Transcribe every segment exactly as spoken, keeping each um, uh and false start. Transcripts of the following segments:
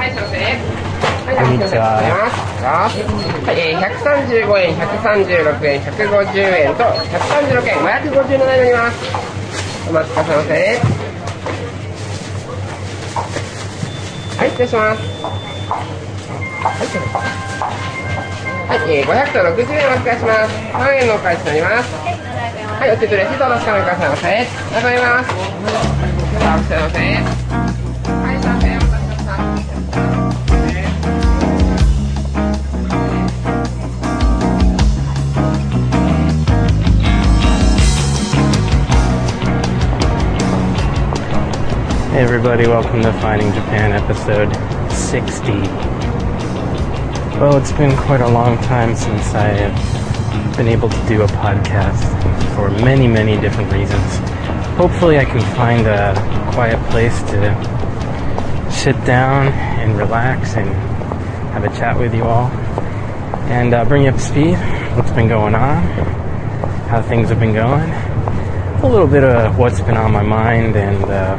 こんにちは。 はい、えー、ひゃくさんじゅうごえん、ひゃくさんじゅうろくえん、ひゃくごじゅうえんとひゃくさんじゅうろくえん、ごひゃくごじゅうななえんになります。お待ちくださいませ。はい、失礼します。はい、えー、ごひゃくとろくじゅうえんお預かりします。さんえんのお返しになります。はい、お手取りレシートをお確かめくださいませ。ありがとうございます。さあ、お待ちくださいませ。はい、さんえんお渡しします。 Hey everybody, welcome to Finding Japan episode sixty. Well, it's been quite a long time since I have been able to do a podcast for many, many different reasons. Hopefully I can find a quiet place to sit down and relax and have a chat with you all and uh, bring you up to speed, what's been going on, how things have been going, a little bit of what's been on my mind, and uh,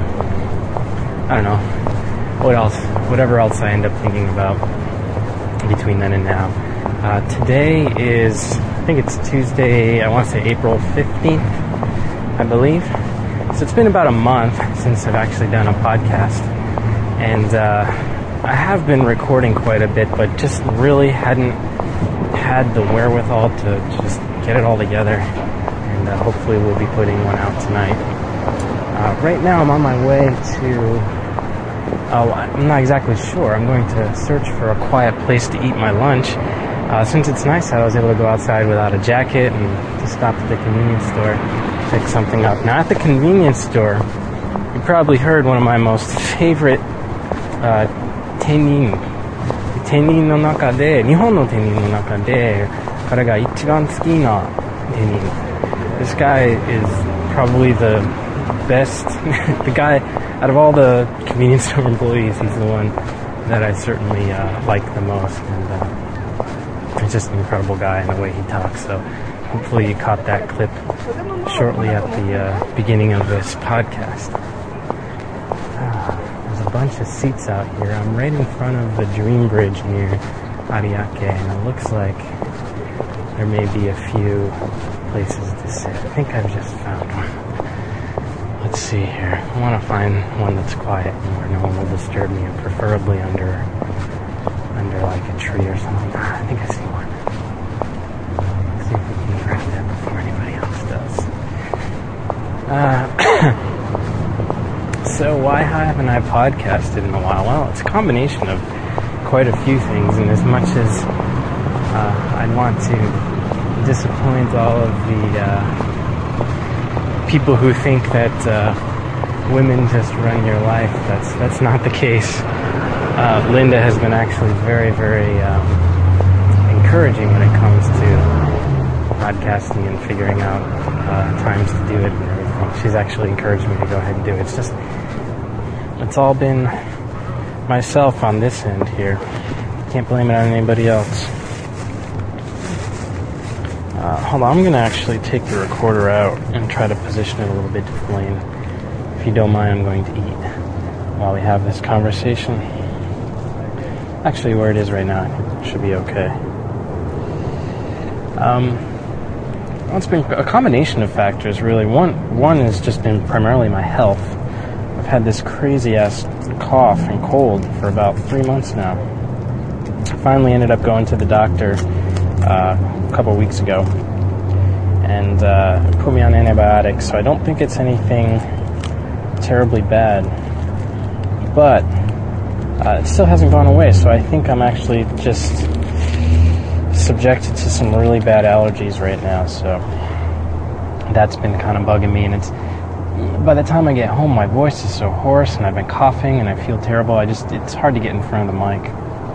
I don't know, what else, whatever else I end up thinking about between then and now. Uh, today is, I think it's Tuesday, I want to say April fifteenth, I believe. So it's been about a month since I've actually done a podcast. And uh, I have been recording quite a bit, but just really hadn't had the wherewithal to just get it all together. And uh, hopefully we'll be putting one out tonight. Uh, right now I'm on my way to, oh, I'm not exactly sure. I'm going to search for a quiet place to eat my lunch. Uh, since it's nice, I was able to go outside without a jacket and to stop at the convenience store, pick something up. Now at the convenience store, you probably heard one of my most favorite uh, tenin. Tenin no naka de, Nihon no tenin no naka de, kare ga ichiban tsuki na tenin. This guy is probably the best, the guy out of all the convenience store employees, he's the one that I certainly uh, like the most, and uh, he's just an incredible guy in the way he talks. So hopefully you caught that clip shortly at the uh, beginning of this podcast. Uh, there's a bunch of seats out here. I'm right in front of the Dream Bridge near Ariake, and it looks like there may be a few places to sit. I think I've just found one. Let's see here. I want to find one that's quiet and where no one will disturb me, and preferably under, under like a tree or something. Ah, I think I see one. Let's see if we can grab that before anybody else does. Uh, so why haven't I podcasted in a while? Well, it's a combination of quite a few things, and as much as uh, I'd want to disappoint all of the uh, people who think that uh, women just run your life, that's that's not the case. Uh, Linda has been actually very, very um, encouraging when it comes to podcasting and figuring out uh, times to do it and everything. She's actually encouraged me to go ahead and do it. It's just, it's all been myself on this end here. Can't blame it on anybody else. Uh, hold on, I'm going to actually take the recorder out and try to position it a little bit differently. And if you don't mind, I'm going to eat while we have this conversation. Actually, where it is right now, it should be okay. Um, well, it's been a combination of factors, really. One, one has just been primarily my health. I've had this crazy-ass cough and cold for about three months now. I finally ended up going to the doctor Uh, a couple weeks ago, and uh, put me on antibiotics, so I don't think it's anything terribly bad, but uh, it still hasn't gone away, so I think I'm actually just subjected to some really bad allergies right now, so that's been kind of bugging me, and it's, by the time I get home, my voice is so hoarse, and I've been coughing, and I feel terrible. I just, it's hard to get in front of the mic.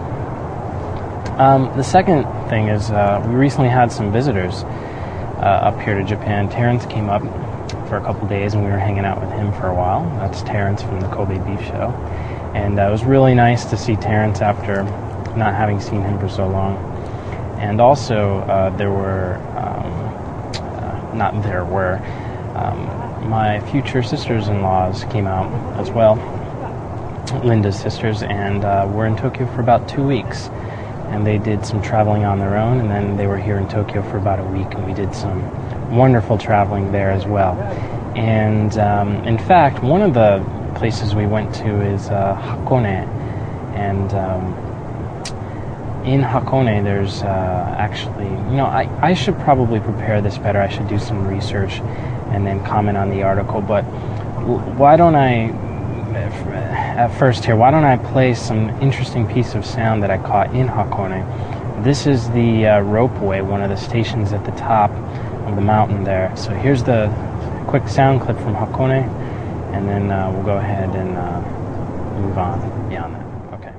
Um, the second thing is uh, we recently had some visitors uh, up here to Japan. Terrence came up for a couple days, and we were hanging out with him for a while. That's Terrence from the Kobe Beef Show. And uh, it was really nice to see Terrence after not having seen him for so long. And also, uh, there were, um, uh, not there were, um, my future sisters-in-laws came out as well. Linda's sisters, and uh, were in Tokyo for about two weeks. And they did some traveling on their own, and then they were here in Tokyo for about a week, and we did some wonderful traveling there as well. And um, in fact, one of the places we went to is uh, Hakone, and um, in Hakone there's uh, actually, you know, I, I should probably prepare this better. I should do some research and then comment on the article, but why don't I, at first here, why don't I play some interesting piece of sound that I caught in Hakone. This is the uh, ropeway, one of the stations at the top of the mountain there. So here's the quick sound clip from Hakone, and then uh, we'll go ahead and uh, move on beyond that. Okay.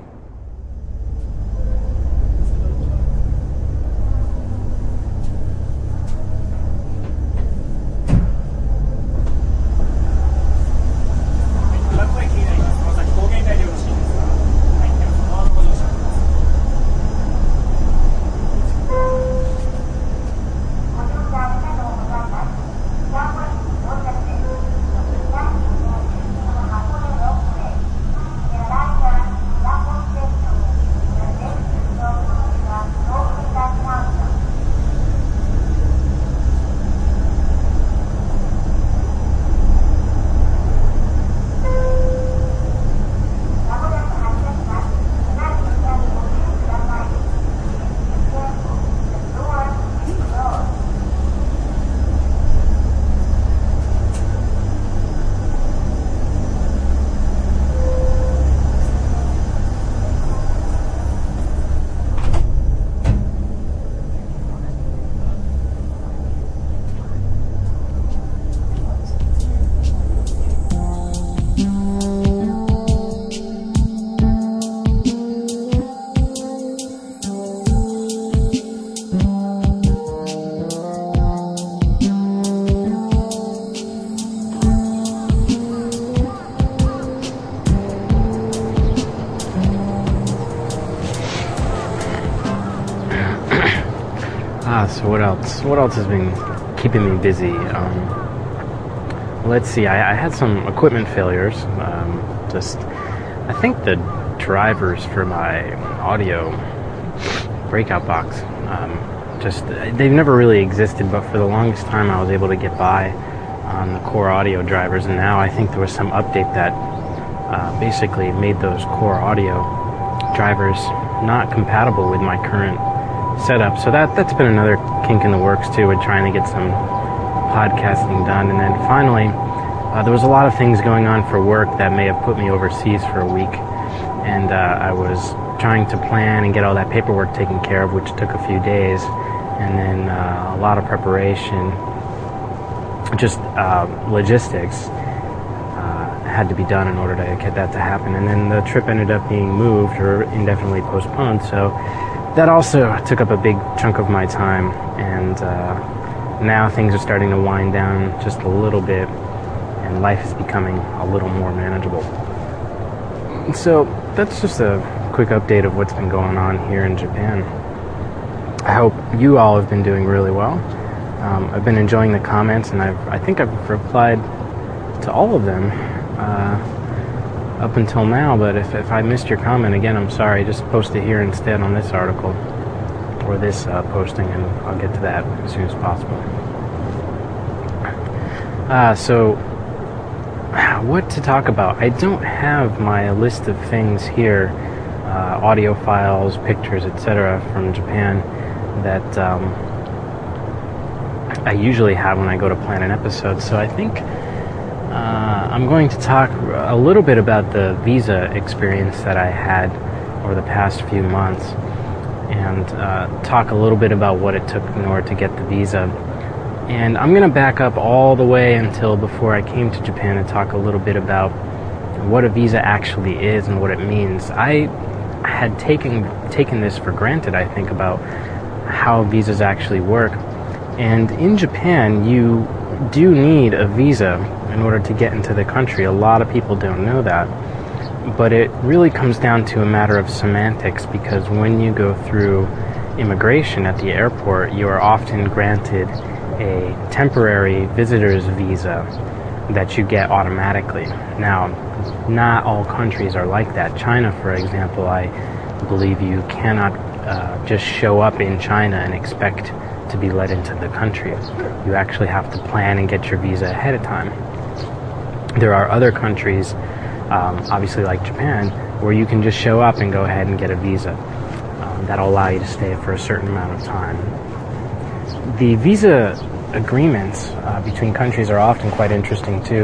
Ah, so what else? What else has been keeping me busy? Um, let's see. I, I had some equipment failures. Um, just, I think the drivers for my audio breakout box, um, just they've never really existed. But for the longest time, I was able to get by on the core audio drivers, and now I think there was some update that uh, basically made those core audio drivers not compatible with my current setup. So that that's been another kink in the works too, with trying to get some podcasting done. And then finally, uh, there was a lot of things going on for work that may have put me overseas for a week, and uh, I was trying to plan and get all that paperwork taken care of, which took a few days, and then uh, a lot of preparation, just uh, logistics uh, had to be done in order to get that to happen. And then the trip ended up being moved or indefinitely postponed, so that also took up a big chunk of my time, and uh, now things are starting to wind down just a little bit, and life is becoming a little more manageable. So that's just a quick update of what's been going on here in Japan. I hope you all have been doing really well. Um, I've been enjoying the comments, and I've, I think I've replied to all of them uh, up until now, but if, if I missed your comment, again, I'm sorry. Just post it here instead on this article or this uh, posting, and I'll get to that as soon as possible. Uh, so, what to talk about? I don't have my list of things here, uh, audio files, pictures, et cetera from Japan that um, I usually have when I go to plan an episode, so I think Uh, I'm going to talk a little bit about the visa experience that I had over the past few months, and uh, talk a little bit about what it took in order to get the visa. And I'm going to back up all the way until before I came to Japan and talk a little bit about what a visa actually is and what it means. I had taken taken this for granted, I think, about how visas actually work. And in Japan, you do need a visa in order to get into the country. A lot of people don't know that, but it really comes down to a matter of semantics, because when you go through immigration at the airport, you are often granted a temporary visitor's visa, that you get automatically. Now, not all countries are like that. China, for example, I believe you cannot uh, just show up in China and expect to be let into the country. You actually have to plan and get your visa ahead of time. There are other countries, um, obviously like Japan, where you can just show up and go ahead and get a visa. Um, that'll allow you to stay for a certain amount of time. The visa agreements uh, between countries are often quite interesting too,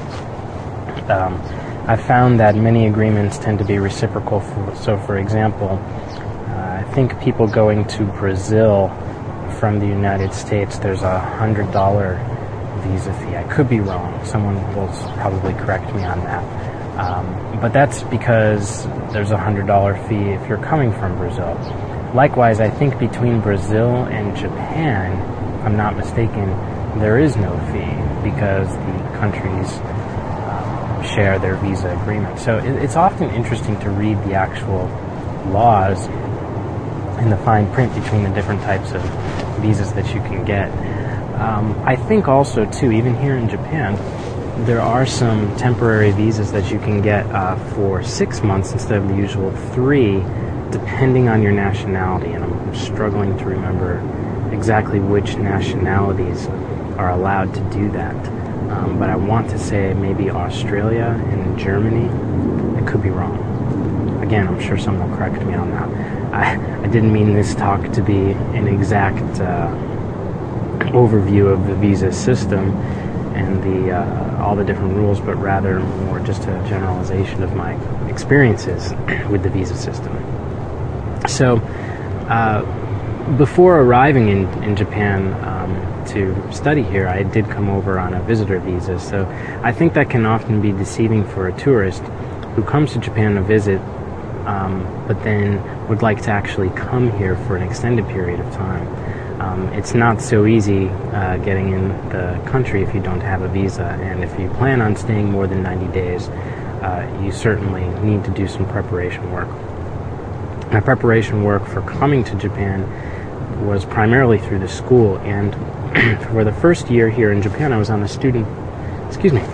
and um, I've found that many agreements tend to be reciprocal. For, so, for example, uh, I think people going to Brazil from the United States, there's a hundred dollar visa fee. I could be wrong. Someone will probably correct me on that. Um, but that's because there's a hundred dollar fee if you're coming from Brazil. Likewise, I think between Brazil and Japan, if I'm not mistaken, there is no fee because the countries um, share their visa agreement. So it, it's often interesting to read the actual laws and the fine print between the different types of visas that you can get. Um, I think also, too, even here in Japan, there are some temporary visas that you can get uh, for six months instead of the usual three, depending on your nationality. And I'm struggling to remember exactly which nationalities are allowed to do that. Um, but I want to say maybe Australia and Germany. I could be wrong. Again, I'm sure someone will correct me on that. I, I didn't mean this talk to be an exact uh, overview of the visa system and the uh, all the different rules, but rather more just a generalization of my experiences with the visa system. So, uh, before arriving in, in Japan um, to study here, I did come over on a visitor visa. So I think that can often be deceiving for a tourist who comes to Japan to visit, um, but then would like to actually come here for an extended period of time. Um, it's not so easy uh, getting in the country if you don't have a visa, and if you plan on staying more than ninety days, uh, you certainly need to do some preparation work. My preparation work for coming to Japan was primarily through the school, and for the first year here in Japan, I was on a student, excuse me,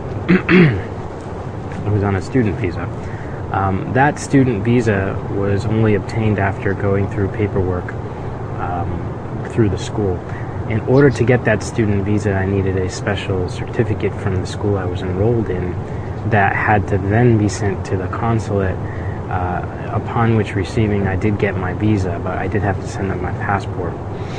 I was on a student visa. Um, that student visa was only obtained after going through paperwork um, through the school. In order to get that student visa, I needed a special certificate from the school I was enrolled in that had to then be sent to the consulate, uh, upon which receiving I did get my visa, but I did have to send them my passport.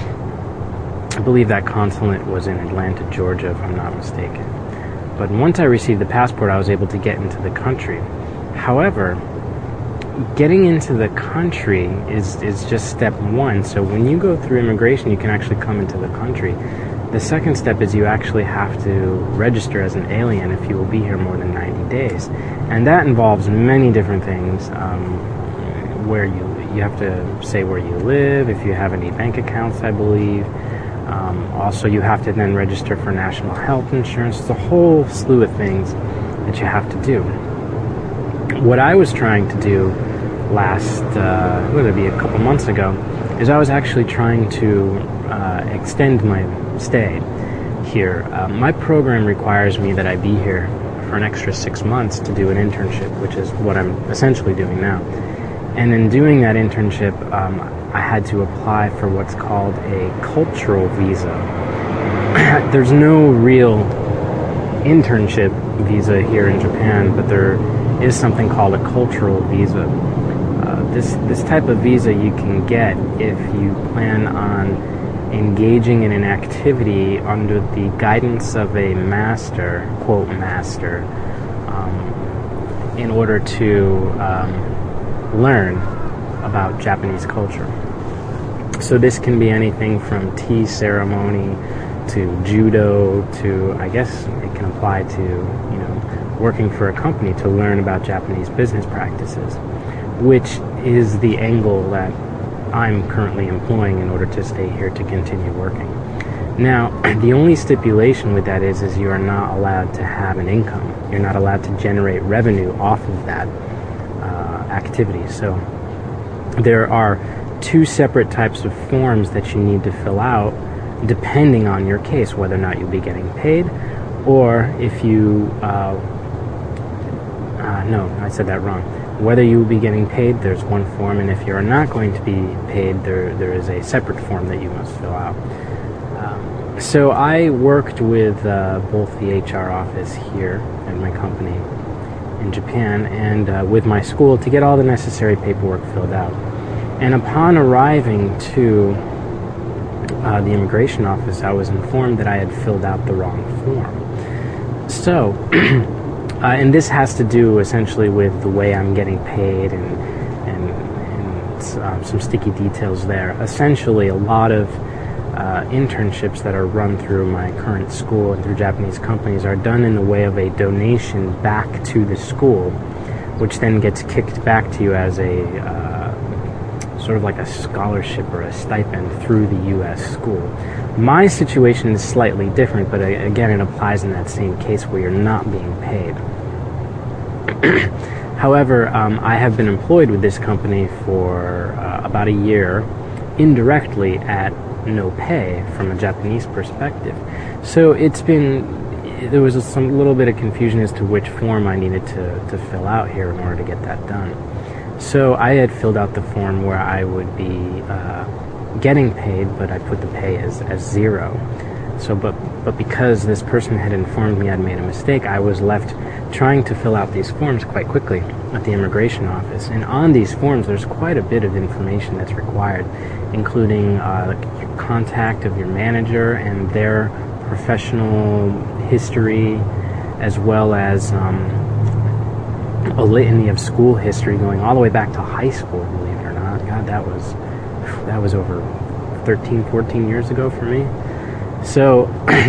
I believe that consulate was in Atlanta, Georgia, if I'm not mistaken. But once I received the passport, I was able to get into the country. However, getting into the country is, is just step one. So when you go through immigration, you can actually come into the country. The second step is you actually have to register as an alien if you will be here more than ninety days. And that involves many different things, um, where you, you have to say where you live, if you have any bank accounts, I believe. Um, also, you have to then register for national health insurance. It's a whole slew of things that you have to do. What I was trying to do last, uh, what would it be, a couple months ago, is I was actually trying to uh, extend my stay here. Uh, my program requires me that I be here for an extra six months to do an internship, which is what I'm essentially doing now. And in doing that internship, um, I had to apply for what's called a cultural visa. There's no real internship visa here in Japan, but there is something called a cultural visa. Uh, this this type of visa you can get if you plan on engaging in an activity under the guidance of a master, quote master, um, in order to um, learn about Japanese culture. So this can be anything from tea ceremony to judo to, I guess it can apply to, you know, working for a company to learn about Japanese business practices, which is the angle that I'm currently employing in order to stay here to continue working. Now, the only stipulation with that is, is you are not allowed to have an income. You're not allowed to generate revenue off of that uh, activity. So there are two separate types of forms that you need to fill out depending on your case, whether or not you'll be getting paid or if you, uh, uh, no, I said that wrong. Whether you will be getting paid, there's one form, and if you're not going to be paid, there there is a separate form that you must fill out. Um, so I worked with uh, both the H R office here at my company in Japan and uh, with my school to get all the necessary paperwork filled out. And upon arriving to uh, the immigration office, I was informed that I had filled out the wrong form. So, uh, and this has to do essentially with the way I'm getting paid and, and, and um, some sticky details there. Essentially, a lot of uh, internships that are run through my current school and through Japanese companies are done in the way of a donation back to the school, which then gets kicked back to you as a uh, sort of like a scholarship or a stipend through the U S school. My situation is slightly different, but again, it applies in that same case where you're not being paid. However, um, I have been employed with this company for uh, about a year, indirectly at no pay from a Japanese perspective. So it's been, there was some little bit of confusion as to which form I needed to, to fill out here in order to get that done. So I had filled out the form where I would be uh, getting paid, but I put the pay as, as zero. So, but but because this person had informed me I'd made a mistake, I was left trying to fill out these forms quite quickly at the immigration office. And on these forms, there's quite a bit of information that's required, including uh, the contact of your manager and their professional history, as well as um, a litany of school history going all the way back to high school, believe it or not. God, that was that was over thirteen, fourteen years ago for me. So,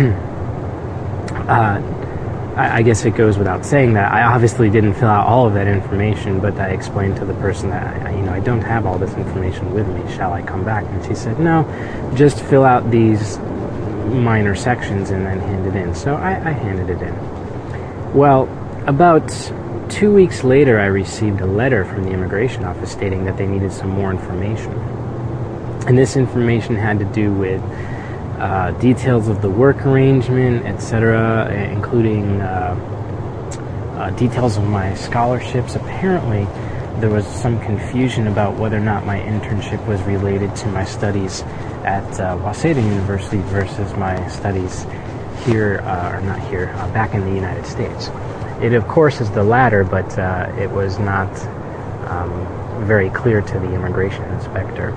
uh, I, I guess it goes without saying that I obviously didn't fill out all of that information, but I explained to the person that, I, you know, I don't have all this information with me. Shall I come back? And she said, no, just fill out these minor sections and then hand it in. So I, I handed it in. Well, about two weeks later, I received a letter from the immigration office stating that they needed some more information. And this information had to do with Uh, details of the work arrangement, et cetera, including uh, uh, details of my scholarships. Apparently, there was some confusion about whether or not my internship was related to my studies at uh, Waseda University versus my studies here, uh, or not here, uh, back in the United States. It, of course, is the latter, but uh, it was not um, very clear to the immigration inspector.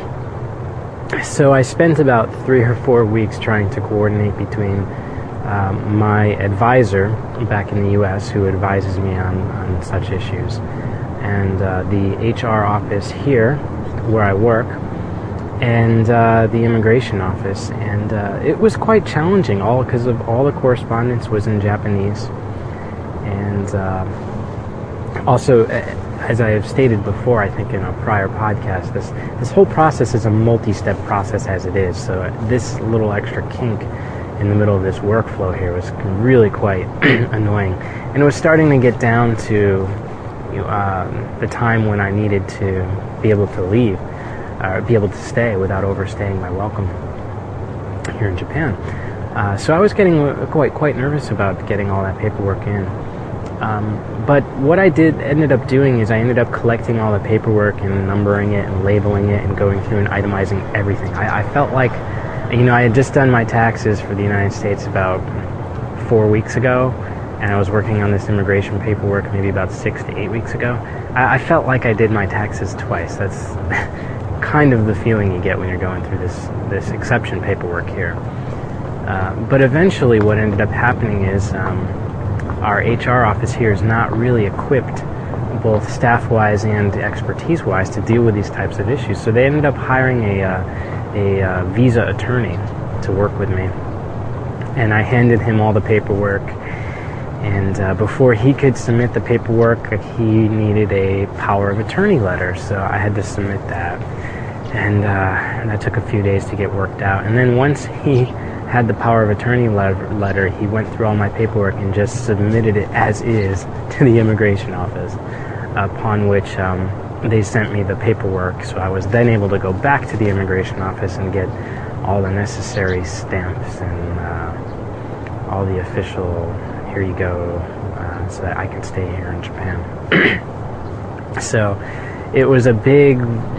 So I spent about three or four weeks trying to coordinate between um, my advisor back in the U S, who advises me on, on such issues, and uh, the H R office here, where I work, and uh, the immigration office. And uh, it was quite challenging, all because of all the correspondence was in Japanese. And uh, also, as I have stated before, I think in a prior podcast, this this whole process is a multi-step process as it is. So this little extra kink in the middle of this workflow here was really quite annoying. And it was starting to get down to you know, um, the time when I needed to be able to leave, or be able to stay without overstaying my welcome here in Japan. Uh, so I was getting quite quite nervous about getting all that paperwork in. Um, but what I did ended up doing is I ended up collecting all the paperwork and numbering it and labeling it and going through and itemizing everything. I, I felt like, you know, I had just done my taxes for the United States about four weeks ago, and I was working on this immigration paperwork maybe about six to eight weeks ago. I, I felt like I did my taxes twice. That's kind of the feeling you get when you're going through this, this exception paperwork here. Uh, but eventually what ended up happening is um, our H R office here is not really equipped, both staff-wise and expertise-wise, to deal with these types of issues. So they ended up hiring a, uh, a uh, visa attorney to work with me. And I handed him all the paperwork. And uh, before he could submit the paperwork, he needed a power of attorney letter. So I had to submit that. And uh, that took a few days to get worked out. And then once he had the power of attorney letter, he went through all my paperwork and just submitted it as is to the immigration office, upon which um, they sent me the paperwork. So I was then able to go back to the immigration office and get all the necessary stamps and uh, all the official, here you go, uh, so that I can stay here in Japan. So it was a big,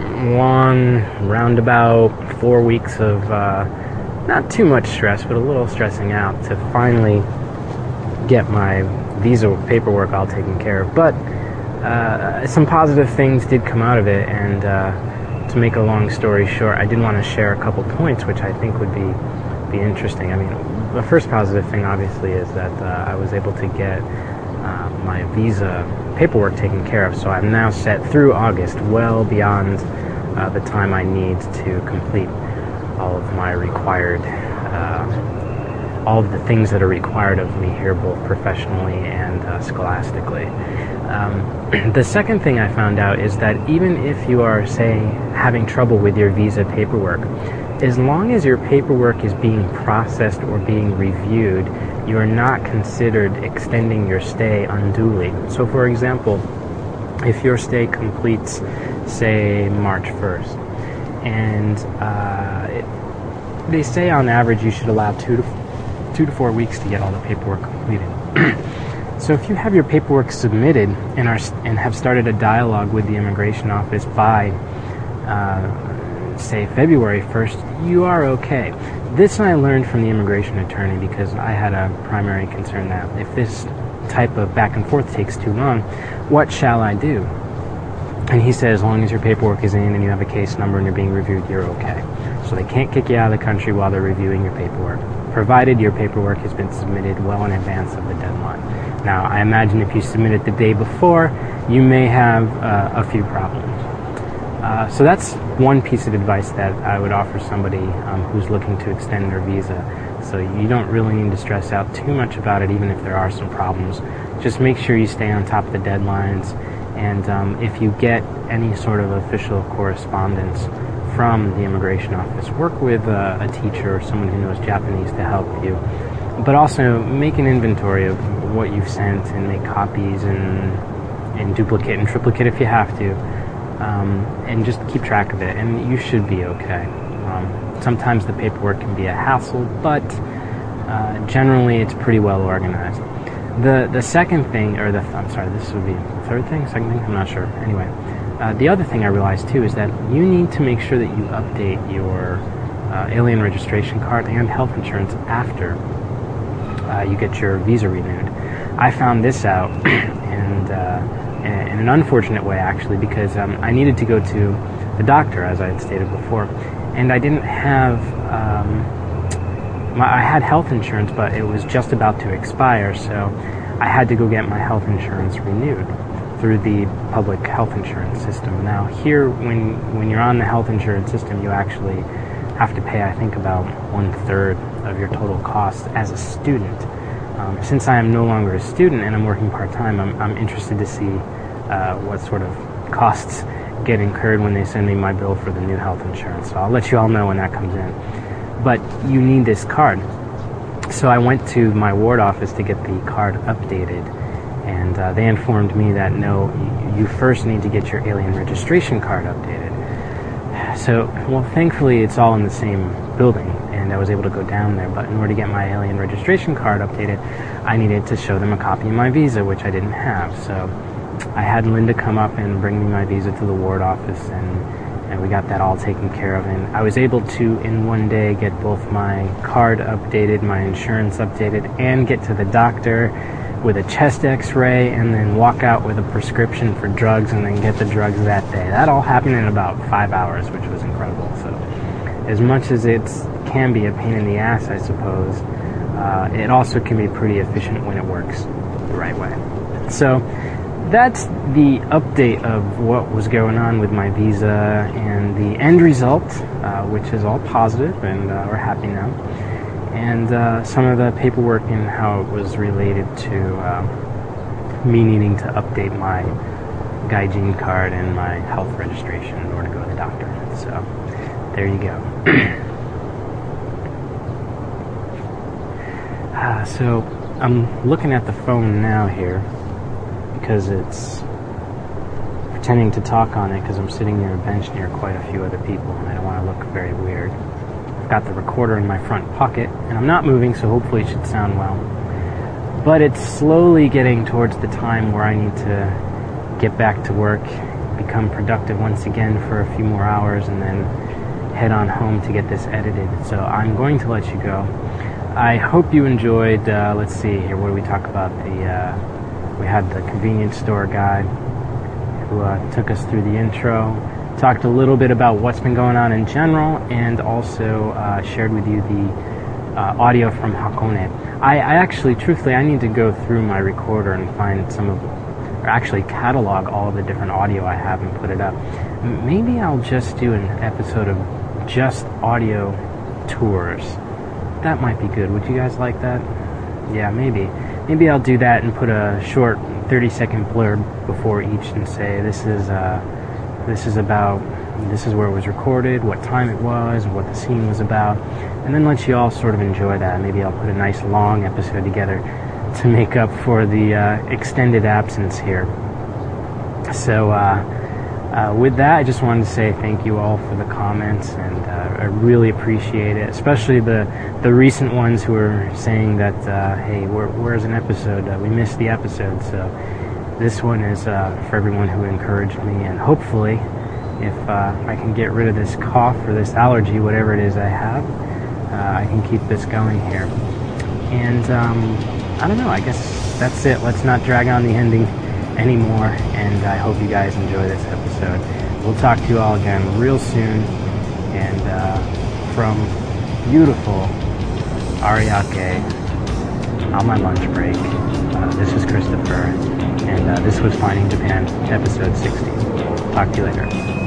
long, roundabout four weeks of uh, not too much stress, but a little stressing out to finally get my visa paperwork all taken care of. But uh, some positive things did come out of it, and uh, to make a long story short, I did want to share a couple points which I think would be be interesting. I mean, the first positive thing obviously is that uh, I was able to get uh, my visa paperwork taken care of, so I'm now set through August, well beyond uh, the time I need to complete all of my required, uh, all of the things that are required of me here, both professionally and uh, scholastically. Um, the second thing I found out is that even if you are, say, having trouble with your visa paperwork, as long as your paperwork is being processed or being reviewed, you are not considered extending your stay unduly. So, for example, if your stay completes, say, March first, and uh, it, they say on average you should allow two to two to four weeks to get all the paperwork completed. So if you have your paperwork submitted and are and have started a dialogue with the immigration office by, uh, say, February first, you are okay. This I learned from the immigration attorney because I had a primary concern that if this type of back and forth takes too long, what shall I do? And he said, as long as your paperwork is in and you have a case number and you're being reviewed, you're okay. So they can't kick you out of the country while they're reviewing your paperwork, provided your paperwork has been submitted well in advance of the deadline. Now, I imagine if you submit it the day before, you may have uh, a few problems. Uh, so that's one piece of advice that I would offer somebody um, who's looking to extend their visa. So you don't really need to stress out too much about it, even if there are some problems. Just make sure you stay on top of the deadlines. And um, if you get any sort of official correspondence from the immigration office, work with uh, a teacher or someone who knows Japanese to help you. But also make an inventory of what you've sent and make copies and, and duplicate and triplicate if you have to. Um, and just keep track of it, and you should be okay. Um, sometimes the paperwork can be a hassle, but uh, generally it's pretty well organized. The the second thing, or the I'm sorry, this would be the third thing, second thing, I'm not sure. Anyway, uh, the other thing I realized too is that you need to make sure that you update your uh, alien registration card and health insurance after uh, you get your visa renewed. I found this out, and. Uh, in an unfortunate way, actually, because um, I needed to go to the doctor, as I had stated before, and I didn't have, um, my, I had health insurance, but it was just about to expire, so I had to go get my health insurance renewed through the public health insurance system. Now, here, when, when you're on the health insurance system, you actually have to pay, I think, about one-third of your total cost as a student. Um, since I am no longer a student and I'm working part-time, I'm, I'm interested to see uh, what sort of costs get incurred when they send me my bill for the new health insurance. So I'll let you all know when that comes in. But you need this card. So I went to my ward office to get the card updated, and uh, they informed me that no, you first need to get your alien registration card updated. So, well, thankfully it's all in the same building, and I was able to go down there, but in order to get my alien registration card updated, I needed to show them a copy of my visa, which I didn't have. So I had Linda come up and bring me my visa to the ward office, and, and we got that all taken care of. And I was able to, in one day, get both my card updated, my insurance updated, and get to the doctor with a chest x-ray, and then walk out with a prescription for drugs, and then get the drugs that day. That all happened in about five hours, which was incredible. So as much as it can be a pain in the ass, I suppose, uh, it also can be pretty efficient when it works the right way. So that's the update of what was going on with my visa and the end result, uh, which is all positive, and uh, we're happy now. And uh, some of the paperwork and how it was related to uh, me needing to update my Gaijin card and my health registration in order to go to the doctor. So there you go. uh, so I'm looking at the phone now here because it's pretending to talk on it because I'm sitting near a bench near quite a few other people, and I don't want to look very weird. got the recorder in my front pocket, and I'm not moving, so hopefully it should sound well. But it's slowly getting towards the time where I need to get back to work, become productive once again for a few more hours, and then head on home to get this edited. So I'm going to let you go. I hope you enjoyed, uh, let's see here, what do we talk about? The uh, we had the convenience store guy who uh, took us through the intro, talked a little bit about what's been going on in general, and also uh, shared with you the uh, audio from Hakone. I, I actually, truthfully, I need to go through my recorder and find some of, or actually catalog all of the different audio I have and put it up. Maybe I'll just do an episode of just audio tours. That might be good. Would you guys like that? Yeah, maybe. Maybe I'll do that and put a short thirty second blurb before each and say this is uh, this is about, this is where it was recorded, what time it was, what the scene was about, and then let you all sort of enjoy that. Maybe I'll put a nice long episode together to make up for the uh, extended absence here. So uh, uh, with that, I just wanted to say thank you all for the comments, and uh, I really appreciate it, especially the the recent ones who are saying that, uh, hey, where, where's an episode? Uh, we missed the episode. So this one is uh, for everyone who encouraged me, and hopefully if uh, I can get rid of this cough or this allergy, whatever it is I have, uh, I can keep this going here. And um, I don't know, I guess that's it. Let's not drag on the ending anymore, and I hope you guys enjoy this episode. We'll talk to you all again real soon, and uh, from beautiful Ariake on my lunch break, uh, this is Christopher, and uh, this was Finding Japan, episode sixty. Talk to you later.